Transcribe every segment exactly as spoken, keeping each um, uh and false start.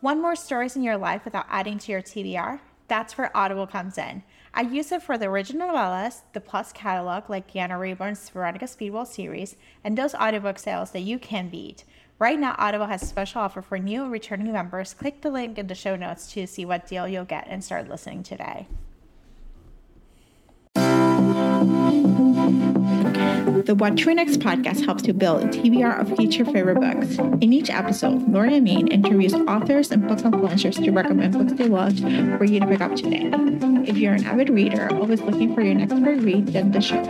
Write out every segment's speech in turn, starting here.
Want more stories in your life without adding to your T B R? That's where Audible comes in. I use it for the original novellas, the Plus catalog like Deanna Rayburn's Veronica Speedwell series, and those audiobook sales that you can beat. Right now, Audible has a special offer for new and returning members. Click the link in the show notes to see what deal you'll get and start listening today. The What to Read Next podcast helps you build a T B R of future favorite books. In each episode, Lori Amin interviews authors and book influencers to recommend books they loved for you to pick up today. If you're an avid reader, always looking for your next great read, then the show.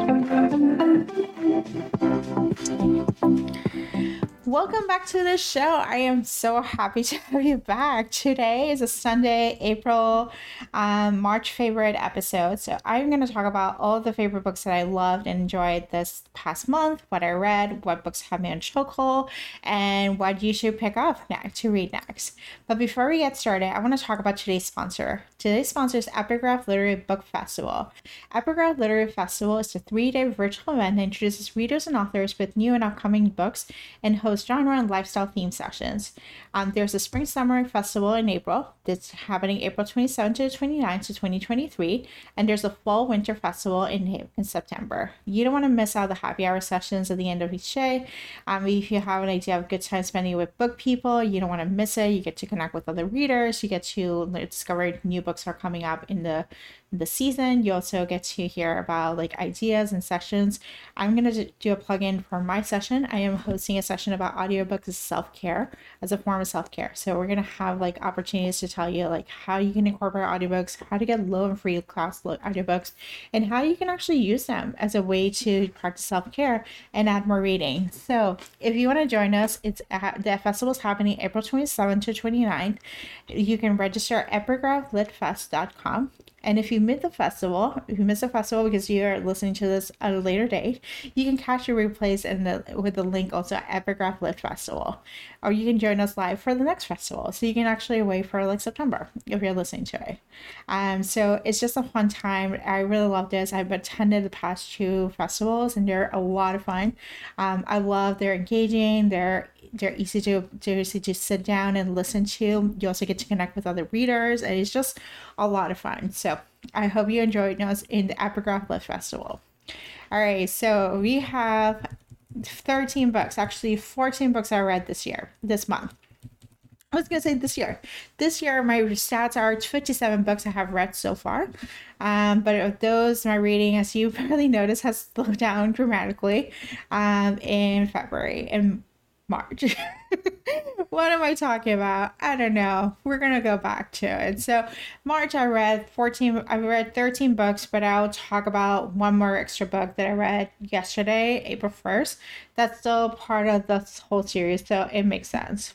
Welcome back to the show. I am so happy to have you back. Today is a Sunday, April, um, March favorite episode. So I'm going to talk about all the favorite books that I loved and enjoyed this past month, what I read, what books have me on chokehold, and what you should pick up next to read next. But before we get started, I want to talk about today's sponsor. Today's sponsor is Epigraph Literary Book Festival. Epigraph Literary Festival is a three-day virtual event that introduces readers and authors with new and upcoming books and hosts genre and lifestyle theme sessions. Um, there's a Spring Summer Festival in April. That's happening April twenty-seventh to twenty-ninth to twenty twenty-three. And there's a Fall Winter Festival in, in September. You don't want to miss out the happy hour sessions at the end of each day. Um, if you have an idea of a good time spending with book people, you don't want to miss it. You get to connect with other readers. You get to discover new books are coming up in the the season. You also get to hear about like ideas and sessions. I'm going to do a plug-in for my session. I am hosting a session about audiobooks as self-care, as a form of self-care. So we're going to have like opportunities to tell you like how you can incorporate audiobooks, how to get low and free class audiobooks, and how you can actually use them as a way to practice self-care and add more reading. So if you want to join us, it's at, the festival is happening April twenty-seventh to twenty-ninth. You can register at epigraph lit fest dot com. And if you miss the festival, if you miss the festival because you are listening to this at a later date, you can catch your replays in the with the link also at Epigraph Lit Festival. Or you can join us live for the next festival. So you can actually wait for like September if you're listening to it. Um, so it's just a fun time. I really love this. I've attended the past two festivals and they're a lot of fun. Um, I love they're engaging, they're They're easy to, they're easy to sit down and listen to. You also get to connect with other readers, and it's just a lot of fun. So I hope you enjoyed us in the Epigraph Lit Festival. All right, so we have thirteen books, actually fourteen books I read this year, this month. I was going to say this year. This year, my stats are fifty-seven books I have read so far. Um, but of those, my reading, as you probably noticed, has slowed down dramatically um, in February and March. What am I talking about? I don't know. We're gonna go back to it. So March I read fourteen I read thirteen books, but I'll talk about one more extra book that I read yesterday, April first. That's still part of the whole series, so it makes sense.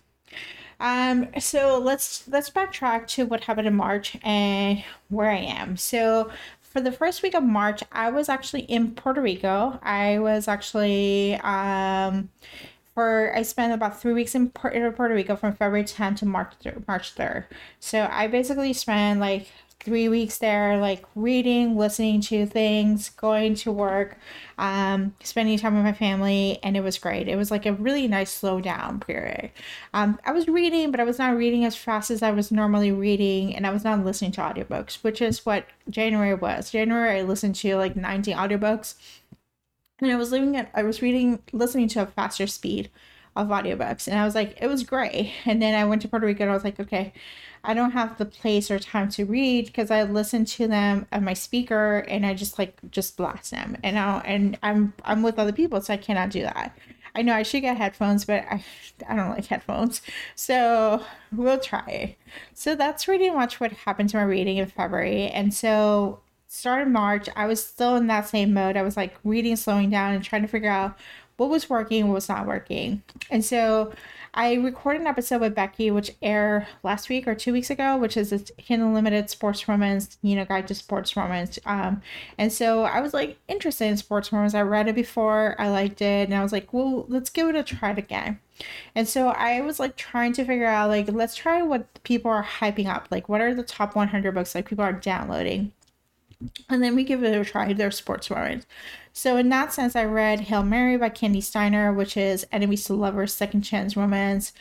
Um, so let's let's backtrack to what happened in March and where I am. So for the first week of March, I was actually in Puerto Rico. I was actually um For, I spent about three weeks in Puerto Rico from February tenth to March March third. So I basically spent like three weeks there, like reading, listening to things, going to work, um, spending time with my family, and it was great. It was like a really nice slow down period. Um, I was reading, but I was not reading as fast as I was normally reading, and I was not listening to audiobooks, which is what January was. January, I listened to like nineteen audiobooks. And I was living at, I was reading, listening to a faster speed of audiobooks. And I was like, it was great. And then I went to Puerto Rico and I was like, okay, I don't have the place or time to read because I listen to them on my speaker and I just like, just blast them. And I and I'm, I'm with other people, so I cannot do that. I know I should get headphones, but I, I don't like headphones. So we'll try. So that's pretty much what happened to my reading in February. And so started March, I was still in that same mode. I was like reading, slowing down and trying to figure out what was working, what was not working. And so I recorded an episode with Becky, which aired last week or two weeks ago, which is a Kindle Unlimited sports romance, you know, guide to sports romance. Um, and so I was like interested in sports romance. I read it before, I liked it, and I was like, well, let's give it a try again. And so I was like trying to figure out like, let's try what people are hyping up. Like, what are the top one hundred books like people are downloading? And then we give it a try. They're sports romance. So in that sense, I read Hail Mary by Candy Steiner, which is enemies to lovers, second chance romance,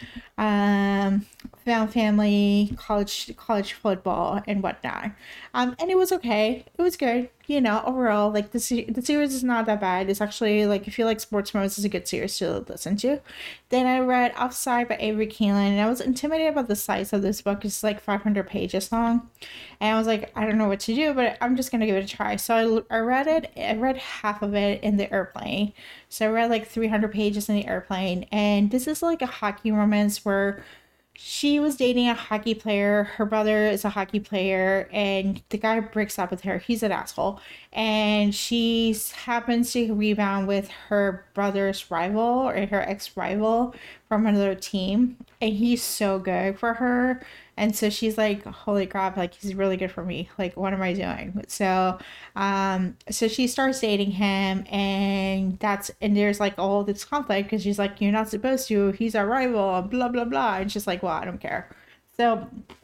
um, found family, college college football, and whatnot. Um, and it was okay. It was good. You know, overall, like the se- the series is not that bad. It's actually like if you like sports romance, it's a good series to listen to. Then I read Offside by Avery Keelan, and I was intimidated about the size of this book. It's like five hundred pages long, and I was like, I don't know what to do, but I'm just gonna give it a try. So I, I read it. I read half of it in the airplane. So I read like three hundred pages in the airplane, and this is like a hockey romance where she was dating a hockey player. Her brother is a hockey player, and the guy breaks up with her. He's an asshole. And she happens to rebound with her brother's rival or her ex rival from another team. And he's so good for her. And so she's like, holy crap, like he's really good for me. Like, what am I doing? So, um, so she starts dating him, and that's, and there's like all this conflict because she's like, you're not supposed to, he's our rival, blah, blah, blah. And she's like, well, I don't care. So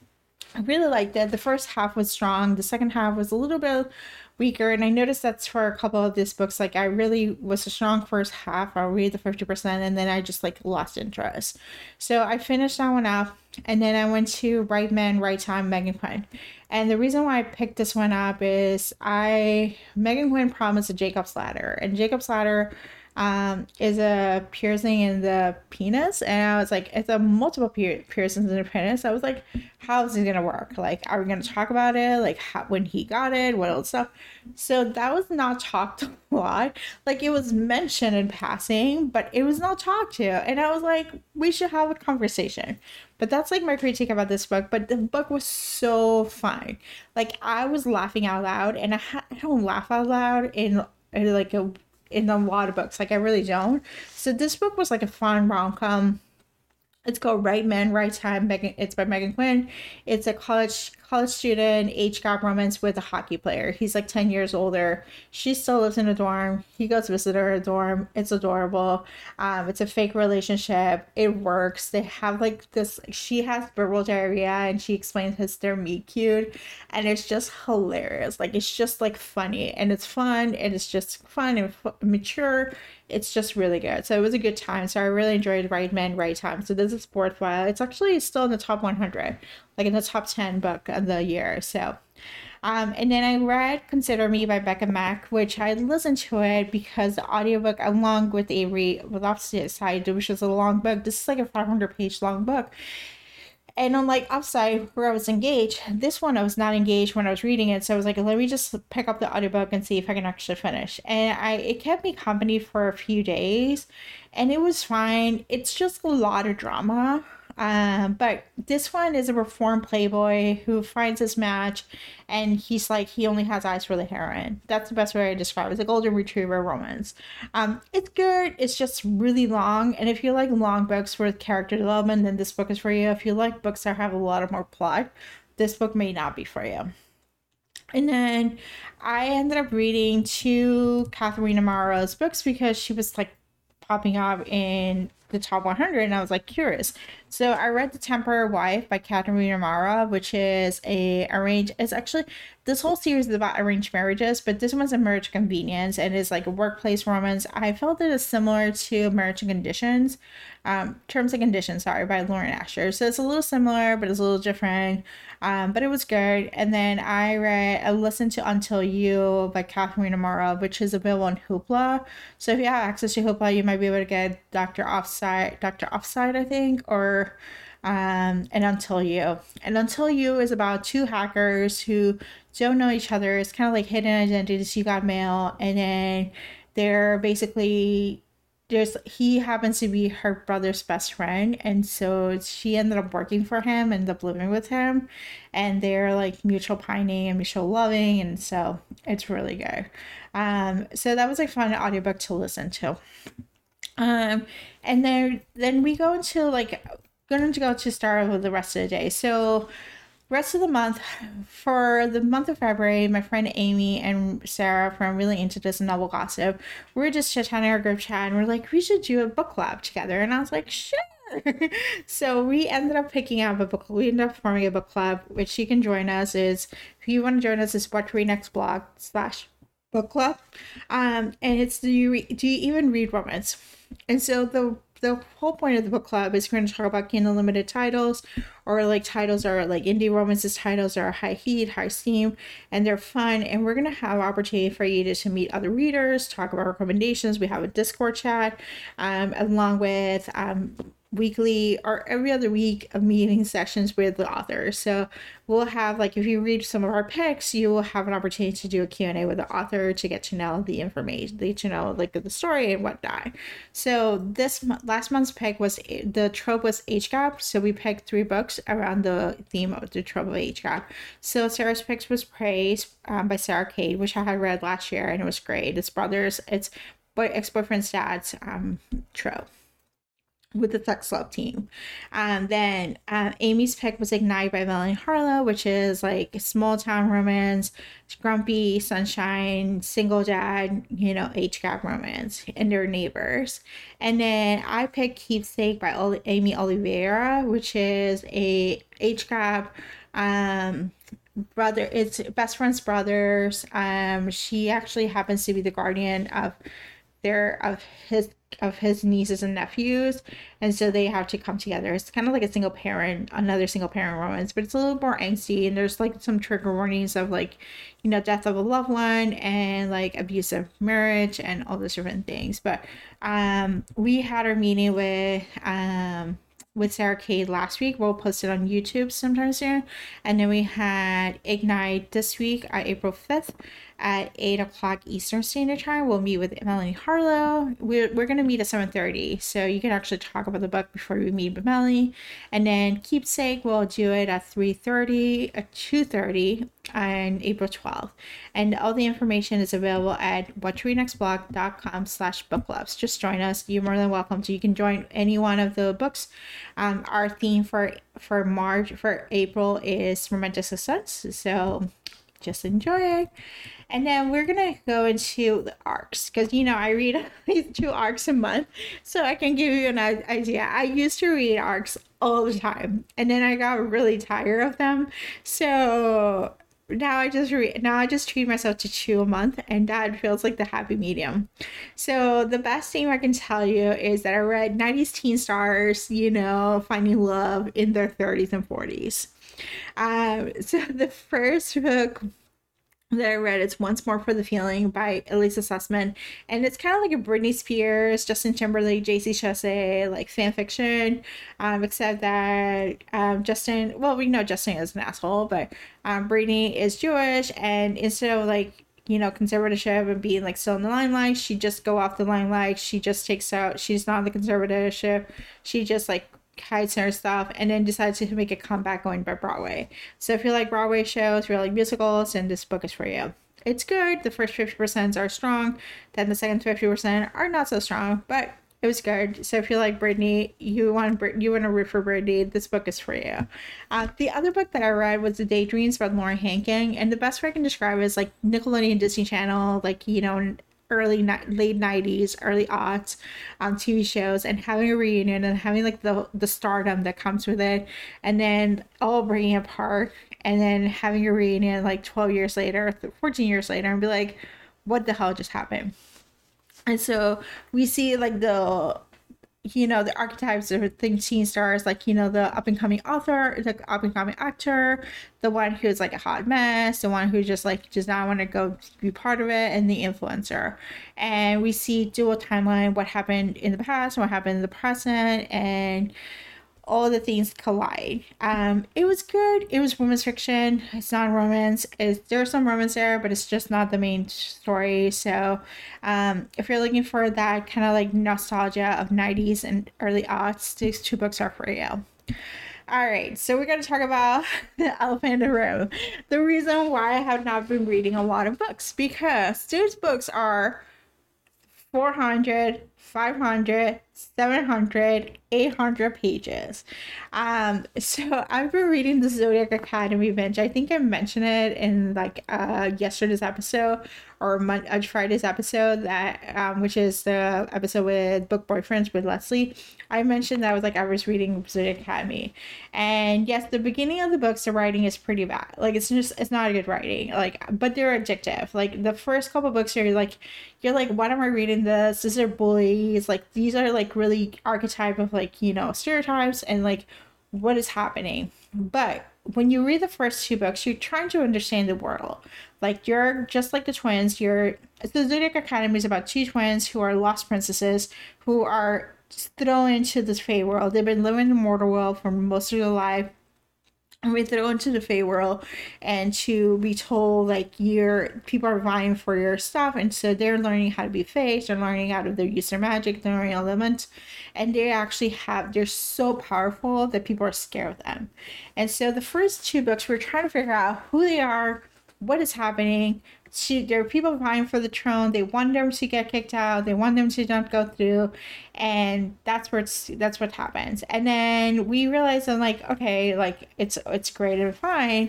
I really liked it. The first half was strong. The second half was a little bit weaker. And I noticed that's for a couple of these books. Like I really was a strong first half. I'll read the fifty percent and then I just like lost interest. So I finished that one up. And then I went to Right Man, Right Time, Megan Quinn. And the reason why I picked this one up is I, Megan Quinn promised a Jacob's Ladder. And Jacob's Ladder um, is a piercing in the penis. And I was like, it's a multiple pier- piercings in the penis. I was like, how is it going to work? Like, are we going to talk about it? Like, how, when he got it, what else stuff? So that was not talked a lot. Like, it was mentioned in passing, but it was not talked to. And I was like, we should have a conversation. But that's like my critique about this book. But the book was so fun. Like, I was laughing out loud, and I, ha- I don't laugh out loud in, in like a in a lot of books. Like, I really don't. So this book was like a fun rom-com. It's called Right Man, Right Time. Megan, it's by Megan Quinn. It's a college college student, age gap romance with a hockey player. He's like ten years older. She still lives in a dorm. He goes visit her in a dorm. It's adorable. Um, it's a fake relationship. It works. They have like this. She has verbal diarrhea, and she explains his their meet cute, and it's just hilarious. Like it's just like funny, and it's fun, and it's just fun and f- mature. It's just really good. So it was a good time. So I really enjoyed Right Man, Right Time. So this is worthwhile. It's actually still in the top one hundred, like in the top ten book of the year. So, um, and then I read Consider Me by Becca Mack, which I listened to it because the audiobook, along with Avery, with Opposite Side, which is a long book. This is like a five hundred page long book. And unlike Upside, where I was engaged, this one I was not engaged when I was reading it. So I was like, let me just pick up the audiobook and see if I can actually finish. And I it kept me company for a few days, and it was fine. It's just a lot of drama. Um, but this one is a reformed playboy who finds his match, and he's like, he only has eyes for the heroine. That's the best way I describe it. It's a golden retriever romance. Um, it's good. It's just really long. And if you like long books with character development, then this book is for you. If you like books that have a lot of more plot, this book may not be for you. And then I ended up reading two Catherine Amara's books because she was like popping up in the top one hundred, and I was like curious. So I read The Temporary Wife by Catherine Amara, which is a arranged, it's actually, this whole series is about arranged marriages, but this one's a marriage convenience and is like a workplace romance. I felt it is similar to Marriage and Conditions, um, Terms and Conditions, sorry, by Lauren Asher. So it's a little similar, but it's a little different. Um, but it was good. And then I read, I listened to Until You by Catherine Amara, which is available on Hoopla. So if you have access to Hoopla, you might be able to get Doctor Offside, Doctor Offside, I think, or um, and Until You. And Until You is about two hackers who don't know each other. It's kind of like hidden identities. You got mail, and then they're basically there's he happens to be her brother's best friend, and so she ended up working for him, ended up living with him, and they're like mutual pining and mutual loving, and so it's really good. Um, so that was a fun audiobook to listen to. Um, and then then we go into like going to go to start with the rest of the day. So rest of the month, for the month of February, my friend Amy and Sarah from Really Into This and Novel Gossip, we were just chit-chatting our group chat, and we're like, we should do a book club together. And I was like, sure. So we ended up picking up a book. We ended up forming a book club, which you can join us. Is if you want to join us, is What to Read Next blog slash book club, um, and it's do you re- do you even read romance? And so the the whole point of the book club is we're going to talk about Kindle Limited titles, or like titles are like indie romances titles are high heat, high steam, and they're fun. And we're going to have opportunity for you to, to meet other readers, talk about recommendations. We have a Discord chat, um, along with um, weekly or every other week of meeting sessions with the authors. So we'll have, like, if you read some of our picks, you will have an opportunity to do a Q and A with the author to get to know the information, they to know like the story and whatnot. So this last month's pick was, the trope was age gap. So we picked three books around the theme of the trope of age gap. So Sarah's picks was Praise, um, by Sarah Kate, which I had read last year and it was great. It's brothers, it's boy ex-boyfriend's dad's um trope with the sex love team. Um, then uh, Amy's pick was Ignite by Melanie Harlow, which is like small town romance, grumpy, sunshine, single dad, you know, age gap romance, and their neighbors. And then I picked Keepsake by Oli- Amy Oliveira, which is a age gap um brother, it's best friends brothers. Um she actually happens to be the guardian of their of his of his nieces and nephews, and so they have to come together. It's kind of like a single parent another single parent romance, but it's a little more angsty, and there's like some trigger warnings of, like, you know, death of a loved one and like abusive marriage and all those different things. But um we had our meeting with um with Sarah Kate last week. We'll post it on YouTube sometime soon. And then we had Ignite this week on April fifth at eight o'clock Eastern Standard Time. We'll meet with Melanie Harlow. We're, we're going to meet at seven thirty, so you can actually talk about the book before we meet with Melanie. And then Keepsake, we'll do it at three thirty, at two thirty on April twelfth. And all the information is available at whattoreadnextblog.com slash book clubs. Just join us. You're more than welcome to. You can join any one of the books. Um, our theme for for March, for April, is romantic suspense. So just enjoy it. And then we're gonna go into the arcs, because, you know, I read these two arcs a month, so I can give you an idea. I used to read arcs all the time, and then I got really tired of them. So now I just read now I just treat myself to two a month, and that feels like the happy medium. So the best thing I can tell you is that I read nineties teen stars, you know, finding love in their thirties and forties. Um, so the first book that I read is Once More for the Feeling by Elisa Sussman, and it's kind of like a Britney Spears, Justin Timberlake, J C Chasez like fan fiction, um, except that um, Justin, well, we know Justin is an asshole, but um, Britney is Jewish, and instead of, like, you know, conservatorship and being like still in the limelight, she just go off the limelight. She just takes out, she's not in the conservatorship. She just like hides her stuff, and then decides to make a comeback going by Broadway. So if you like Broadway shows, if you like musicals, then this book is for you. It's good. The first fifty percent are strong, then the second fifty percent are not so strong, but it was good. So if you like Britney, you want Brit- you want to root for Britney, this book is for you. Uh, the other book that I read was The Daydreams by Lauren Hankin, and the best way I can describe it is like Nickelodeon, Disney Channel, like, you know, early late nineties, early aughts um T V shows, and having a reunion and having like the the stardom that comes with it, and then all bringing apart, and then having a reunion like twelve years later, fourteen years later, and be like, what the hell just happened? And so we see like the, you know, the archetypes of teen stars, like, you know, the up and coming author, the up and coming actor, the one who's like a hot mess, the one who just like does not want to go be part of it, and the influencer. And we see dual timeline, what happened in the past, what happened in the present, and all the things collide. Um, it was good. It was romance fiction. It's not romance. It's, there's some romance there, but it's just not the main story. So um, if you're looking for that kind of like nostalgia of nineties and early aughts, these two books are for you. All right, so we're going to talk about the elephant in the room. The reason why I have not been reading a lot of books, because those books are four hundred, five hundred, seven hundred, eight hundred pages. Um, so I've been reading the Zodiac Academy binge. I think I mentioned it in like uh yesterday's episode or Mon- uh, Friday's episode that um which is the episode with Book Boyfriends with Leslie. I mentioned that I was like I was reading Zodiac Academy, and yes, the beginning of the books, the writing is pretty bad. Like it's just it's not a good writing. Like, but they're addictive. Like the first couple books, you're like, you're like, why am I reading this? These are bullies. Like these are like really archetype of like you know stereotypes and like what is happening. But when you read the first two books, you're trying to understand the world. Like you're just like the twins. You're the Zodiac Academy is about two twins who are lost princesses who are thrown into this Fey world. They've been living in the mortal world for most of their life, and we throw into the Fey world, and to be told like your people are vying for your stuff, and so they're learning how to be Fey. They're learning how to their use their magic, they're learning elements, and they actually have they're so powerful that people are scared of them. And so the first two books, we're trying to figure out who they are, what is happening. She, there are people vying for the throne. They want them to get kicked out. They want them to not go through, and that's where it's that's what happens. And then we realize I'm like, okay, like it's it's great and fine,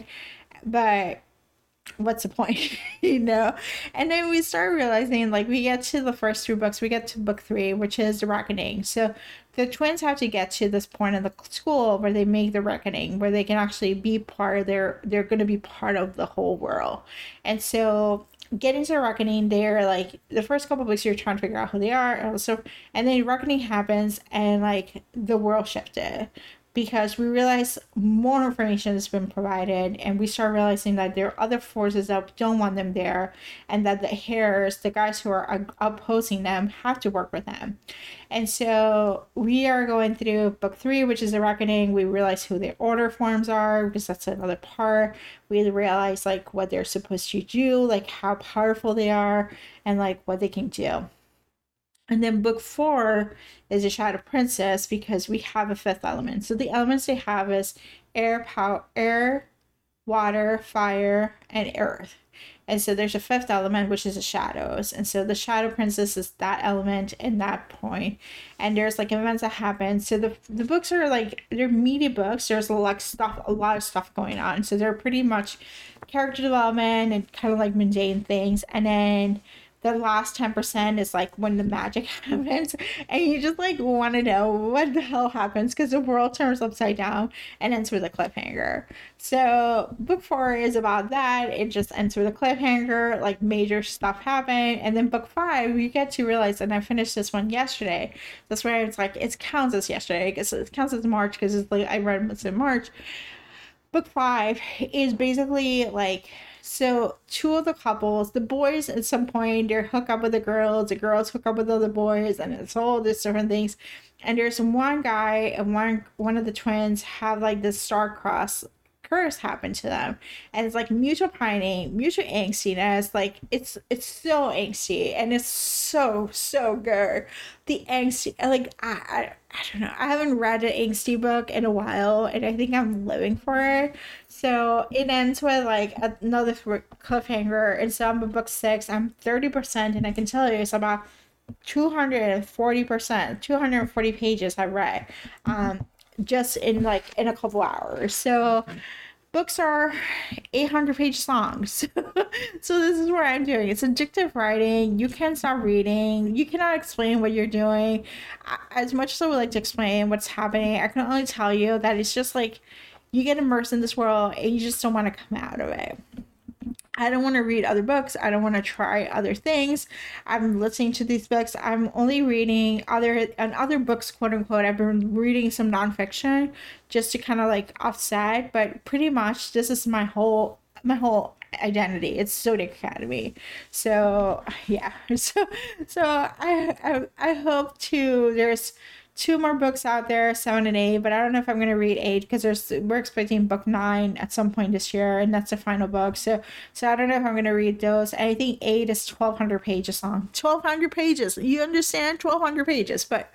but what's the point, you know? And then we start realizing like we get to the first three books, we get to book three, which is the reckoning. So the twins have to get to this point in the school where they make the reckoning, where they can actually be part of their they're going to be part of the whole world. And so getting to the reckoning, they're like the first couple of books you're trying to figure out who they are, and also and then reckoning happens and like the world shifted, because we realize more information has been provided, and we start realizing that there are other forces that don't want them there, and that the heirs, the guys who are opposing them, have to work with them. And so we are going through book three, which is the reckoning. We realize who their order forms are, because that's another part. We realize like what they're supposed to do, like how powerful they are, and like what they can do. And then book four is a Shadow Princess, because we have a fifth element. So the elements they have is air, power, air, water, fire, and earth. And so there's a fifth element, which is the shadows. And so the Shadow Princess is that element in that point. And there's like events that happen. So the the books are like, they're meaty books. There's a lot of stuff, a lot of stuff going on. So they're pretty much character development and kind of like mundane things. And then the last ten percent is like when the magic happens, and you just like want to know what the hell happens, because the world turns upside down and ends with a cliffhanger. So book four is about that. It just ends with a cliffhanger, like major stuff happened. And then book five, you get to realize, and I finished this one yesterday, that's where it's like it counts as yesterday, because it counts as March, because it's like I read it in March. Book five is basically like, so two of the couples, the boys at some point, they're hook up with the girls, the girls hook up with other boys, and it's all these different things. And there's one guy and one one of the twins have like this star-crossed curse happen to them, and it's like mutual pining, mutual angstiness. Like it's it's so angsty, and it's so so good. The angsty, like I, I I don't know, I haven't read an angsty book in a while, and I think I'm living for it. So it ends with like another cliffhanger, and so I'm at book six. I'm thirty percent, and I can tell you it's about two hundred forty percent, two hundred forty pages I read. Um, just in like in a couple hours. So books are eight hundred pages long. So, so this is what I'm doing. It's addictive writing. You can't stop reading. You cannot explain what you're doing. As much as I would like to explain what's happening, I can only tell you that it's just like you get immersed in this world and you just don't want to come out of it. I don't want to read other books. I don't want to try other things. I'm listening to these books. I'm only reading other and other books, quote unquote. I've been reading some nonfiction just to kind of like offset, but pretty much this is my whole my whole identity. It's Zodiac Academy. So yeah. So so I I, I hope to there's two more books out there, seven and eight, but I don't know if I'm going to read eight, because there's we're expecting book nine at some point this year, and that's the final book. So so I don't know if I'm going to read those. And I think eight is twelve hundred pages long. twelve hundred pages. You understand? twelve hundred pages. But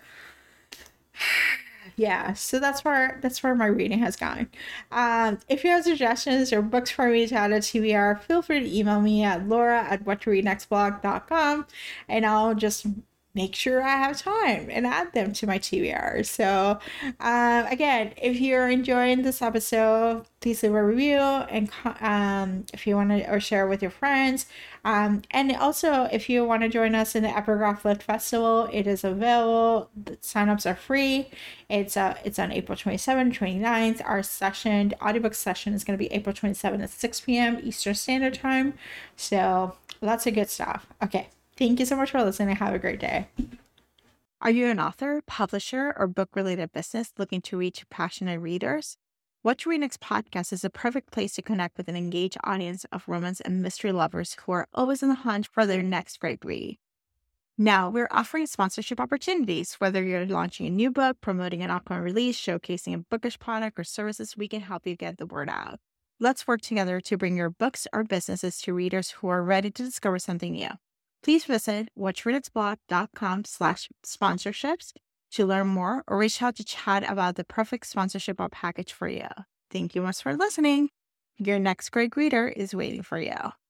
yeah, so that's where that's where my reading has gone. Um, if you have suggestions or books for me to add to T B R, feel free to email me at laura at what to read next blog dot com, and I'll just make sure I have time and add them to my T B R. So, um, again, if you're enjoying this episode, please leave a review and um, if you want to, or share with your friends. Um, and also, if you want to join us in the Epigraph Lit Festival, it is available. The signups are free. It's uh, it's on April twenty-seventh, twenty-ninth. Our session, the audiobook session, is going to be April twenty-seventh at six p.m. Eastern Standard Time. So, lots of good stuff. Okay. Thank you so much for listening. Have a great day. Are you an author, publisher, or book-related business looking to reach passionate readers? What to Read Next podcast is a perfect place to connect with an engaged audience of romance and mystery lovers who are always on the hunt for their next great read. Now, we're offering sponsorship opportunities. Whether you're launching a new book, promoting an upcoming release, showcasing a bookish product or services, we can help you get the word out. Let's work together to bring your books or businesses to readers who are ready to discover something new. Please visit whattoreadnextblog.com slash sponsorships to learn more or reach out to chat about the perfect sponsorship or package for you. Thank you much for listening. Your next great reader is waiting for you.